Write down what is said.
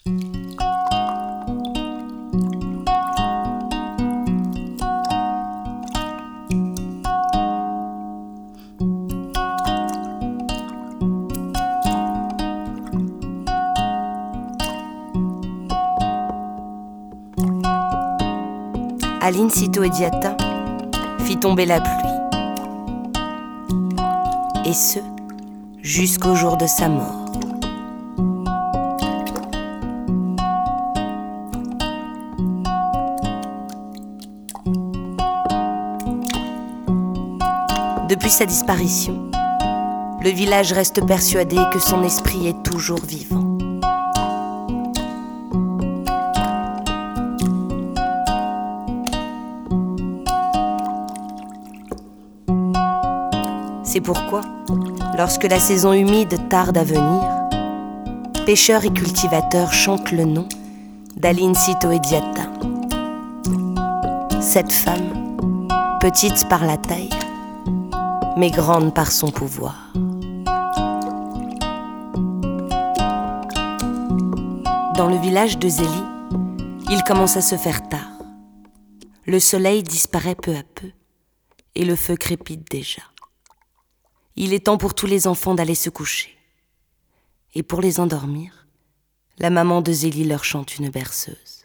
Aline Sitoé-Diatta fit tomber la pluie. Et ce, jusqu'au jour de sa mort. Depuis sa disparition, le village reste persuadé que son esprit est toujours vivant. C'est pourquoi, lorsque la saison humide tarde à venir, pêcheurs et cultivateurs chantent le nom d'Aline Sitoé-Diatta. Cette femme, petite par la taille, mais grande par son pouvoir. Dans le village de Zélie, il commence à se faire tard. Le soleil disparaît peu à peu et le feu crépite déjà. Il est temps pour tous les enfants d'aller se coucher. Et pour les endormir, la maman de Zélie leur chante une berceuse.